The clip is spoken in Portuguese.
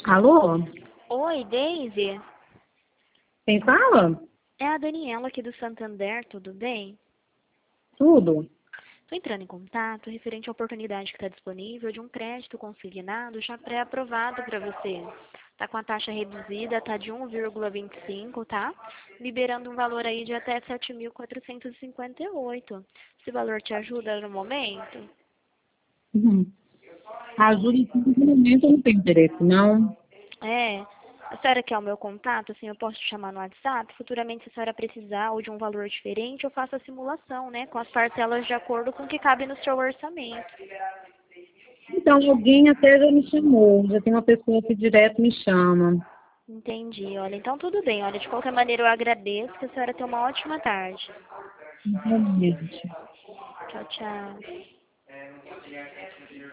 Alô? Oi, Daisy. Quem fala? É a Daniela aqui do Santander, tudo bem? Tudo. Estou entrando em contato referente à oportunidade que está disponível de um crédito consignado já pré-aprovado para você. Está com a taxa reduzida, está de 1,25, tá? Liberando um valor aí de até 7.458. Esse valor te ajuda no momento? Uhum. Ajuda em tudo, no momento eu não tenho interesse, não. É. A senhora quer o meu contato? Assim, eu posso te chamar no WhatsApp? Futuramente, se a senhora precisar ou de um valor diferente, eu faço a simulação, né? Com as parcelas de acordo com o que cabe no seu orçamento. Então, alguém até já me chamou. Já tem uma pessoa que direto me chama. Entendi. Olha, então tudo bem. Olha, de qualquer maneira eu agradeço, que a senhora tenha uma ótima tarde. Realmente. Tchau, tchau.